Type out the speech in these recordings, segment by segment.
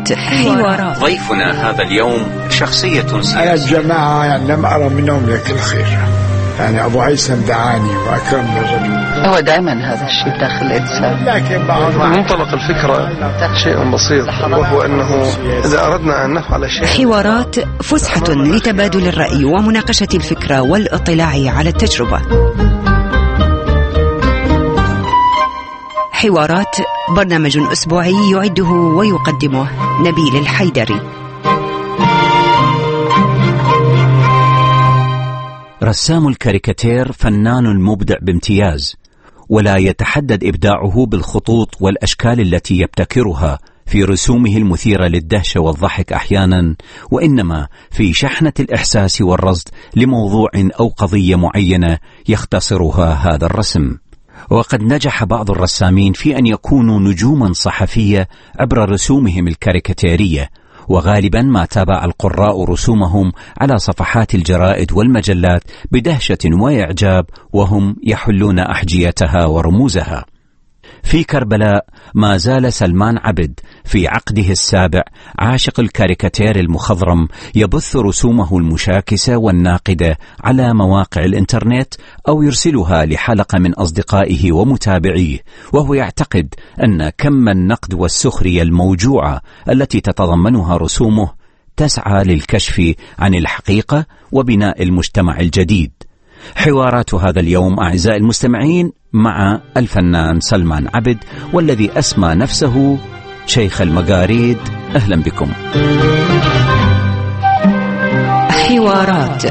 حوارات. ضيفنا هذا اليوم شخصية سياسية. أنا الجماعة يعني لم أرى منهم لك الخير، يعني أبو هيثم دعاني وأكرمني الرجل. هو دائما هذا الشيء داخل الإنسان، لكن منطلق الفكرة شيء بسيط، وهو أنه إذا أردنا أن نفعل شيء. حوارات فسحة لتبادل الرأي ومناقشة الفكرة والاطلاع على التجربة. حوارات برنامج أسبوعي يعده ويقدمه نبيل الحيدري. رسام الكاريكاتير فنان مبدع بامتياز، ولا يتحدد إبداعه بالخطوط والأشكال التي يبتكرها في رسومه المثيرة للدهشة والضحك أحيانا، وإنما في شحنة الإحساس والرصد لموضوع أو قضية معينة يختصرها هذا الرسم. وقد نجح بعض الرسامين في أن يكونوا نجوما صحفية عبر رسومهم الكاريكاتيرية، وغالبا ما تابع القراء رسومهم على صفحات الجرائد والمجلات بدهشة وإعجاب وهم يحلون أحجيتها ورموزها. في كربلاء ما زال سلمان عبد في عقده السابع عاشق الكاريكاتير المخضرم يبث رسومه المشاكسة والناقدة على مواقع الإنترنت أو يرسلها لحلقة من أصدقائه ومتابعيه، وهو يعتقد أن كم النقد والسخرية الموجوعة التي تتضمنها رسومه تسعى للكشف عن الحقيقة وبناء المجتمع الجديد. حوارات هذا اليوم أعزائي المستمعين مع الفنان سلمان عبد، والذي أسمى نفسه شيخ المقاريد. أهلا بكم. حوارات.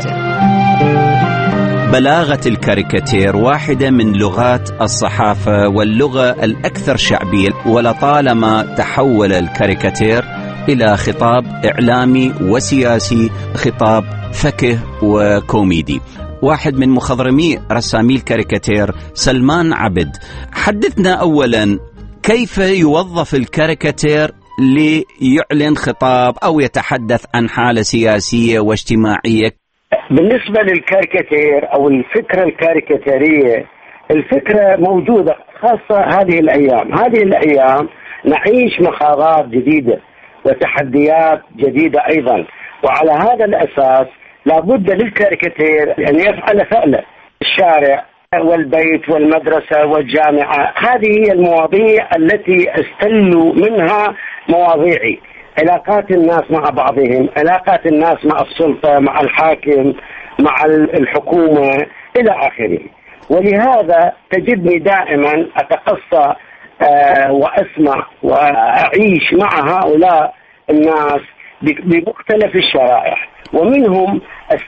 بلاغة الكاريكاتير واحدة من لغات الصحافة واللغة الأكثر شعبية، ولطالما تحول الكاريكاتير إلى خطاب إعلامي وسياسي، خطاب فكه وكوميدي. واحد من مخضرمي رسامي الكاريكاتير سلمان عبد، حدثنا أولا كيف يوظف الكاريكاتير ليعلن خطاب أو يتحدث عن حالة سياسية واجتماعية. بالنسبة للكاريكاتير أو الفكرة الكاريكاتيرية، الفكرة موجودة خاصة هذه الأيام نعيش مخاضات جديدة وتحديات جديدة أيضا، وعلى هذا الأساس لابد للكاريكاتير أن يفعل فعله. الشارع والبيت والمدرسة والجامعة، هذه هي المواضيع التي استلوا منها مواضيعي، علاقات الناس مع بعضهم، علاقات الناس مع السلطة، مع الحاكم، مع الحكومة إلى آخره. ولهذا تجدني دائما أتقصى وأسمع وأعيش مع هؤلاء الناس بمختلف الشرائح، ومنهم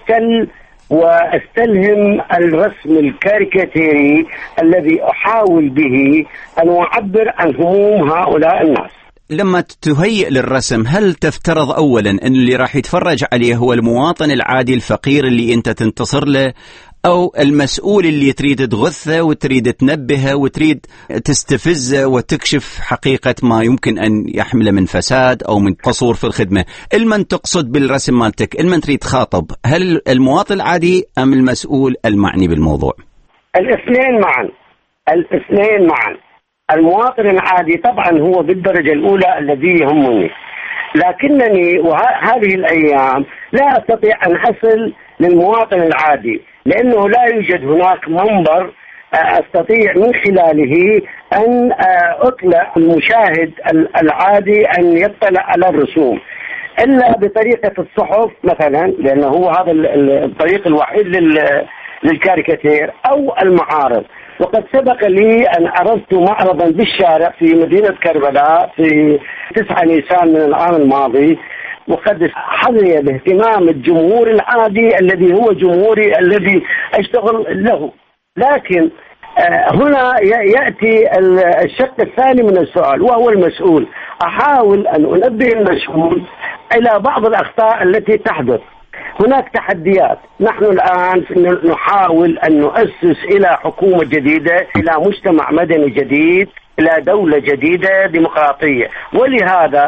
واستلهم الرسم الكاريكاتيري الذي أحاول به أن أعبر عن هموم هؤلاء الناس. لما تهيئ للرسم، هل تفترض أولا أن اللي راح يتفرج عليه هو المواطن العادي الفقير اللي أنت تنتصر له، أو المسؤول اللي تريد تغثه وتريد تنبهه وتريد تستفزه وتكشف حقيقة ما يمكن أن يحمله من فساد أو من قصور في الخدمة؟ المن تقصد بالرسم مالتك؟ المن تريد تخاطب؟ هل المواطن العادي أم المسؤول المعني بالموضوع؟ الاثنين معا. المواطن العادي طبعا هو بالدرجة الأولى الذي يهمني، لكنني وهذه الأيام لا أستطيع أن أصل للمواطن العادي، لأنه لا يوجد هناك منبر أستطيع من خلاله أن أطلع المشاهد العادي أن يطلع على الرسوم إلا بطريقة الصحف مثلا، لأنه هو هذا الطريق الوحيد للكاريكاتير، أو المعارض. وقد سبق لي أن عرضت معرضا بالشارع في مدينة كربلاء في 9 نيسان من العام الماضي، وقد حظي باهتمام الجمهور العادي الذي هو جمهوري الذي أشتغل له. لكن هنا يأتي الشق الثاني من السؤال، وهو المسؤول. أحاول أن أنبه المسؤول إلى بعض الأخطاء التي تحدث. هناك تحديات، نحن الآن نحاول أن نؤسس إلى حكومة جديدة، إلى مجتمع مدني جديد، إلى دولة جديدة ديمقراطية. ولهذا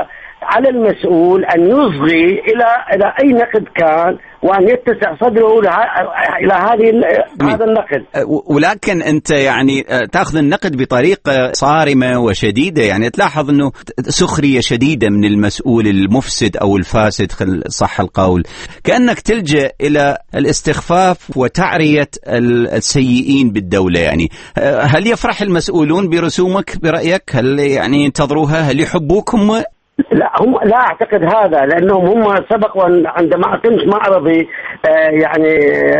على المسؤول أن يصغي إلى أي نقد كان، وأن يتسع صدره إلى هذا النقد. ولكن أنت يعني تأخذ النقد بطريقة صارمة وشديدة، يعني تلاحظ أنه سخرية شديدة من المسؤول المفسد أو الفاسد صح القول، كأنك تلجأ إلى الاستخفاف وتعرية السيئين بالدولة. يعني هل يفرح المسؤولون برسومك برأيك؟ هل يعني ينتظروها؟ هل يحبوكم؟ لا، هم لا أعتقد هذا، لأنهم هم سبق عندما كنت معرضي يعني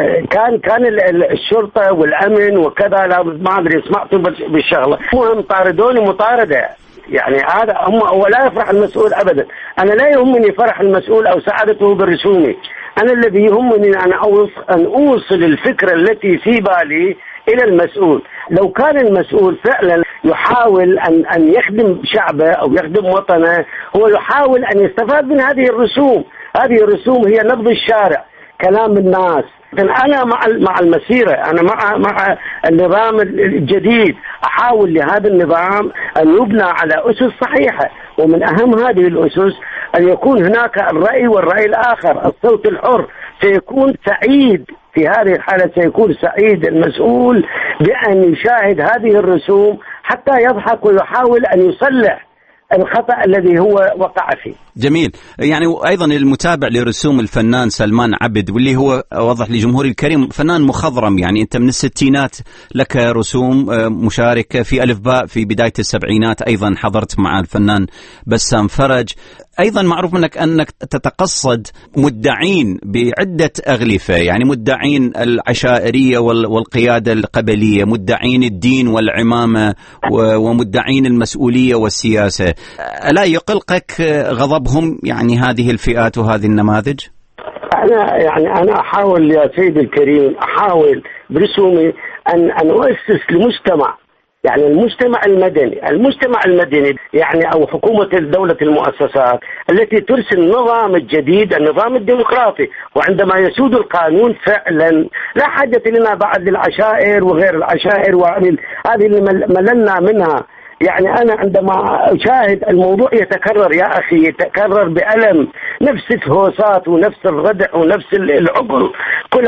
كان الشرطة والأمن وكذا، لا ما أدري سمعتوا بالشغلة، هم طاردوني مطاردة. يعني هذا هم، ولا يفرح المسؤول أبدا. أنا لا يهمني فرح المسؤول أو سعادته برسومي، أنا الذي يهمني أن أوصل الفكرة التي في بالي إلى المسؤول. لو كان المسؤول فعلا يحاول أن يخدم شعبه أو يخدم وطنه، هو يحاول أن يستفاد من هذه الرسوم. هذه الرسوم هي نبض الشارع، كلام الناس. أنا مع المسيرة، أنا مع النظام الجديد، أحاول لهذا النظام أن يبنى على أسس صحيحة، ومن أهم هذه الأسس أن يكون هناك الرأي والرأي الآخر، الصوت الحر. سيكون سعيد في هذه الحالة، سيكون سعيد المسؤول بأن يشاهد هذه الرسوم حتى يضحك ويحاول أن يصلح الخطأ الذي هو وقع فيه. جميل. يعني أيضا المتابع لرسوم الفنان سلمان عبد، واللي هو وضح لجمهور الكريم فنان مخضرم، يعني أنت من الستينات لك رسوم مشاركة في ألف باء، في بداية السبعينات أيضا حضرت مع الفنان بسام فرج. أيضا معروف منك أنك تتقصد مدعين بعدة أغلفة، يعني مدعين العشائرية والقيادة القبلية، مدعين الدين والعمامة، ومدعين المسؤولية والسياسة. ألا يقلقك غضبهم يعني هذه الفئات وهذه النماذج؟ أنا أحاول يا سيدي الكريم، أحاول برسومي أن أؤسس لمجتمع، يعني المجتمع المدني يعني أو حكومة دولة المؤسسات التي ترسل النظام الجديد، النظام الديمقراطي. وعندما يسود القانون فعلا لا حاجة لنا بعد للعشائر وغير العشائر، وهذه اللي مللنا منها. يعني أنا عندما أشاهد الموضوع يتكرر يا أخي، يتكرر بألم، نفس الهوسات ونفس الردع ونفس العقل، كل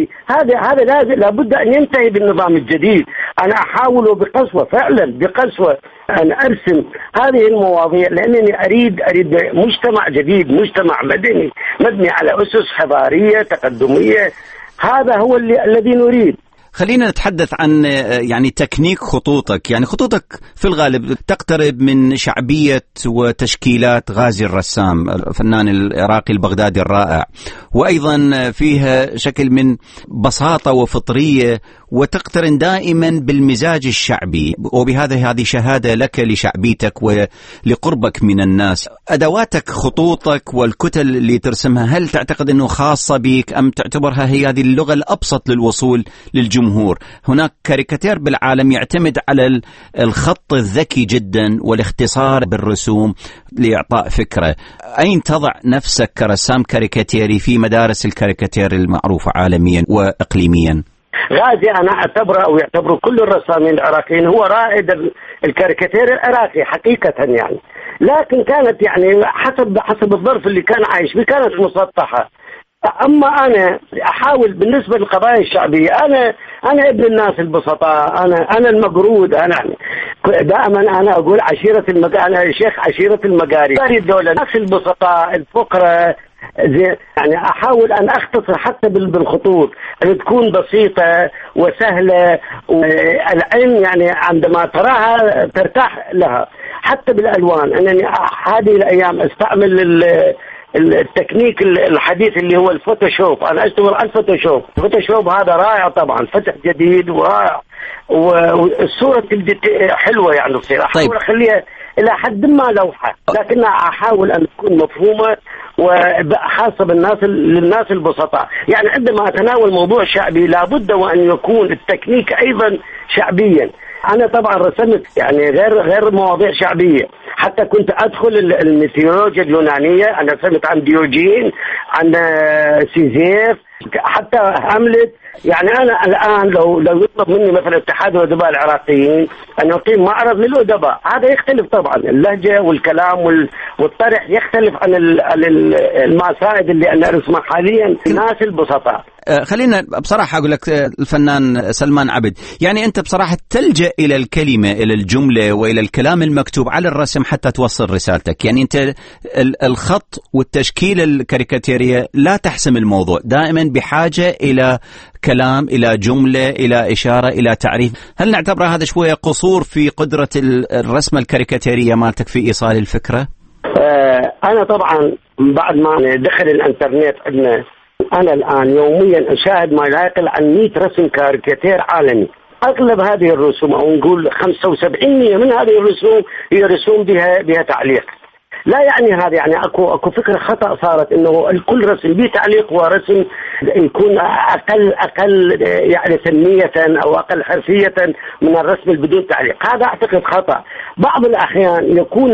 هذا لابد أن ينتهي بالنظام الجديد. أنا أحاول بقسوة، فعلا بقسوة، أن أرسم هذه المواضيع، لأنني أريد مجتمع جديد، مجتمع مدني مبني على أسس حضارية تقدمية. هذا هو الذي نريد. خلينا نتحدث عن يعني تكنيك خطوطك. يعني خطوطك في الغالب تقترب من شعبية وتشكيلات غازي الرسام، الفنان العراقي البغدادي الرائع، وأيضا فيها شكل من بساطة وفطرية، وتقترن دائما بالمزاج الشعبي، هذه شهادة لك لشعبيتك ولقربك من الناس. أدواتك، خطوطك والكتل اللي ترسمها، هل تعتقد أنه خاصة بك أم تعتبرها هي هذه اللغة الأبسط للوصول للجمهور؟ هناك كاريكاتير بالعالم يعتمد على الخط الذكي جدا والاختصار بالرسوم لإعطاء فكرة. أين تضع نفسك كرسام كاريكاتيري في مدارس الكاريكاتير المعروفة عالميا وإقليميا؟ غازي أنا أعتبره أو يعتبره كل الرسامين العراقيين هو رائد الكاريكاتير العراقي حقيقة يعني، لكن كانت يعني حسب الظرف اللي كان عايش فيه كانت مسطحة. أما أنا أحاول بالنسبة للقضايا الشعبية، أنا ابن الناس البسطاء، أنا المقرود، أنا دائما أنا أقول أنا شيخ عشيرة المقاري، الدولة الناس البسطاء الفقراء، يعني أحاول أن أختصر حتى بالخطوط أن تكون بسيطة وسهلة، والعين يعني عندما تراها ترتاح لها، حتى بالألوان. أنني هذه الأيام أستعمل التكنيك الحديث اللي هو الفوتوشوب. أنا أشتغل على الفوتوشوب هذا رائع طبعا، فتح جديد ورائع، والصورة حلوة يعني تصير. أحاول أخليها إلى حد ما لوحة، لكنها أحاول أن تكون مفهومة وخاصة للناس البسطاء. يعني عندما أتناول موضوع شعبي لابد وأن يكون التكنيك أيضا شعبيا. أنا طبعا رسمت يعني غير مواضيع شعبية، حتى كنت أدخل الميثولوجيا اليونانية. أنا رسمت عن ديوجين، عن سيزيف، حتى هاملت. يعني أنا الآن لو يطلب مني مثلا اتحاد الأدباء العراقيين أن أقيم معرض للأدباء، هذا يختلف طبعا، اللهجة والكلام والطرح يختلف عن المسائد اللي أنا أرسمها حاليا الناس البسطاء. خلينا بصراحة أقول لك الفنان سلمان عبد، يعني أنت بصراحة تلجأ إلى الكلمة، إلى الجملة وإلى الكلام المكتوب على الرسم حتى توصل رسالتك. يعني أنت الخط والتشكيل الكاريكاتيرية لا تحسم الموضوع، دائما بحاجة إلى كلام، إلى جملة، إلى إشارة، إلى تعريف. هل نعتبر هذا شوية قصور في قدرة الرسمة الكاريكاتيرية مالتك في إيصال الفكرة؟ أنا طبعا بعد ما دخل الإنترنت عندنا، أنا الآن يوميا أشاهد ما لا يقل عن 100 رسم كاريكاتير عالمي. أغلب هذه الرسوم أو نقول 75% من هذه الرسوم هي رسوم بها تعليق. لا يعني هذا يعني اكو فكره خطا صارت انه الكل رسم به تعليق ورسم يكون اقل يعني فنيه او اقل حرفيه من الرسم بدون تعليق. هذا اعتقد خطا. بعض الاحيان يكون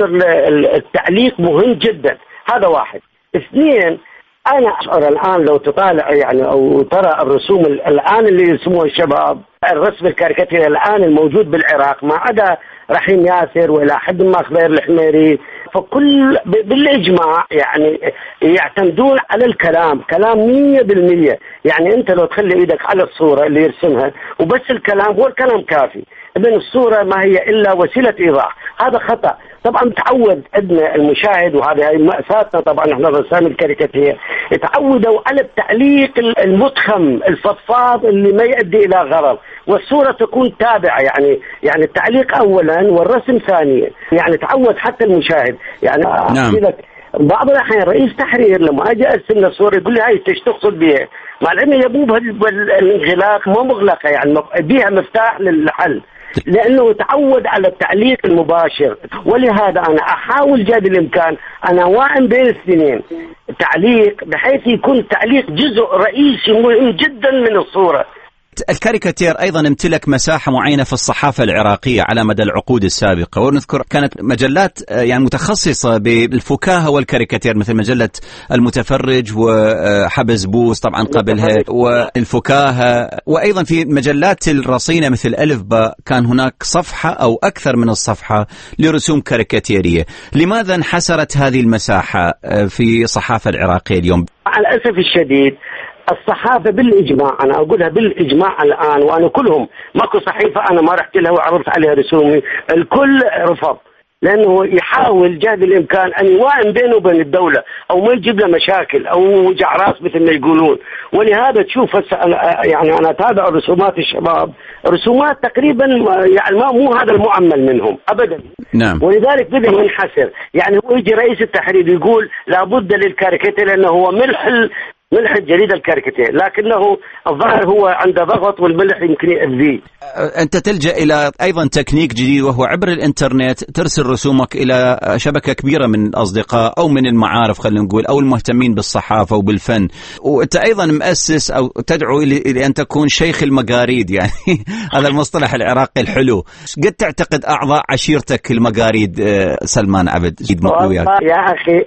التعليق مهم جدا. هذا واحد. اثنين، أنا أشعر الآن لو تطالع يعني أو ترى الرسوم الآن اللي يرسموها الشباب، الرسم الكاريكاتيري الآن الموجود بالعراق ما عدا رحيم ياسر وإلى حد ما خضير الحميري، فكل بالإجماع يعني يعتمدون على الكلام، كلام 100%. يعني أنت لو تخلي إيدك على الصورة اللي يرسمها وبس الكلام، هو الكلام كافي، إذن الصورة ما هي إلا وسيلة إيضاح. هذا خطأ. طبعا تعود عندنا المشاهد، وهذه مأساتنا طبعا احنا رسام الكاريكاتير، يتعودوا على التعليق المضخم الفضفاض اللي ما يؤدي الى غرض، والصورة تكون تابعة. يعني التعليق اولا والرسم ثانيا. يعني تعود حتى المشاهد. يعني احكي لك بعض الاحيان رئيس تحرير لما اجي ارسم له صورة يقول لي هاي ايش تقصد بها؟ مع العلم يبوب الانغلاق مو مغلقة، يعني بيها مفتاح للحل، لأنه تعود على التعليق المباشر. ولهذا أنا أحاول جاد الإمكان أنا واعم بين الاثنين، تعليق بحيث يكون تعليق جزء رئيسي مهم جدا من الصورة. الكاريكاتير أيضا امتلك مساحة معينة في الصحافة العراقية على مدى العقود السابقة، ونذكر كانت مجلات يعني متخصصة بالفكاهة والكاريكاتير مثل مجلة المتفرج وحبز بوس طبعا قبلها والفكاهة، وأيضا في مجلات الرصينة مثل ألف باء كان هناك صفحة أو أكثر من الصفحة لرسوم كاريكاتيرية. لماذا انحسرت هذه المساحة في الصحافة العراقية اليوم؟ مع الأسف الشديد الصحافة بالإجماع، أنا أقولها بالإجماع الآن، وأنا كلهم ماكو صحيفة أنا ما رحت لها وعرضت عليها رسومي، الكل رفض، لأنه يحاول جهد الإمكان أن يوائم بينه وبين الدولة أو ما يجيب له مشاكل أو وجع راس مثل ما يقولون. ولهذا تشوف يعني أنا أتابع رسومات الشباب، رسومات تقريبا يعني مو هذا المؤمل منهم أبدا. نعم. ولذلك بدأ ينحسر. يعني هو يجي رئيس التحرير يقول لابد للكاريكاتير لأنه هو ملح الجريدة الكاريكاتير، لكنه الظاهر هو عنده ضغط والملح يمكن يأذيه. أنت تلجأ إلى أيضا تكنيك جديد وهو عبر الإنترنت ترسل رسومك إلى شبكة كبيرة من الأصدقاء أو من المعارف خلينا نقول أو المهتمين بالصحافة وبالفن، وأنت أيضا مؤسس أو تدعو إلى أن تكون شيخ المقاريد يعني هذا المصطلح العراقي الحلو. قد تعتقد أعضاء عشيرتك المقاريد سلمان عبد يا أخي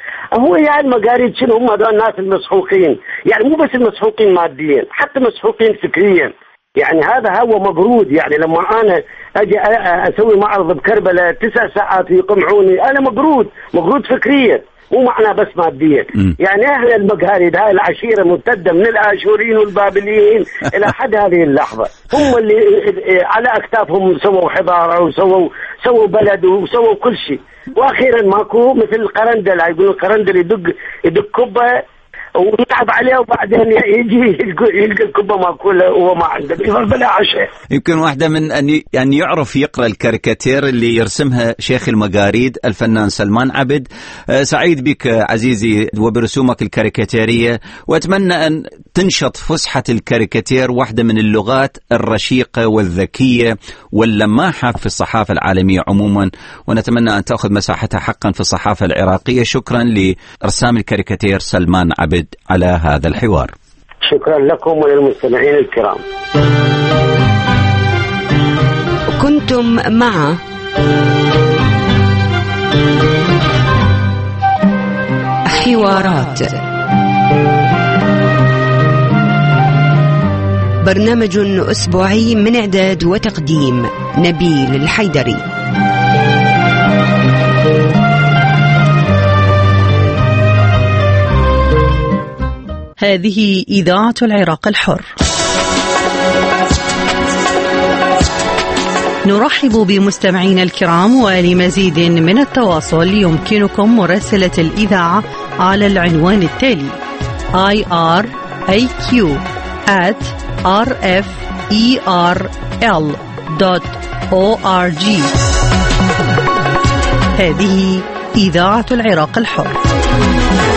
هو يعني المقاريد شنو هم هذول الناس المسحوقين، يعني مو بس المسحوقين ماديا حتى مسحوقين فكريا. يعني هذا هو مبرود. يعني لما أنا أجي أسوي معرض بكربلاء 9 ساعات يقمعوني أنا مبرود فكريا، مو معناه بس ماديا. يعني أهل المقاريد هاي العشيرة ممتدة من الآشوريين والبابليين إلى حد هذه اللحظة، هم اللي على أكتافهم سووا حضارة وسووا بلد وسووا كل شيء. واخيرا ماكو مثل القرندل، يقولون القرندل يدق كبه ويتعب عليه وبعدين يجي يلقى الكبه ماكوله وهو ما عنده بلا عشاء. يمكن واحده من ان يعرف يقرا الكاريكاتير اللي يرسمها شيخ المقاريد الفنان سلمان عبد. سعيد بك عزيزي وبرسومك الكاريكاتيريه، واتمنى ان تنشط فسحه الكاريكاتير، واحده من اللغات الرشيقه والذكيه واللماحه في الصحافه العالميه عموما، ونتمنى ان تاخذ مساحتها حقا في الصحافه العراقيه. شكرا لرسام الكاريكاتير سلمان عبد على هذا الحوار. شكرا لكم وللمستمعين الكرام. كنتم مع حوارات برنامج أسبوعي من إعداد وتقديم نبيل الحيدري. هذه إذاعة العراق الحر. نرحب بمستمعينا الكرام، ولمزيد من التواصل يمكنكم مراسلة الإذاعة على العنوان التالي: iraq@rferl.org. هذه إذاعة العراق الحر.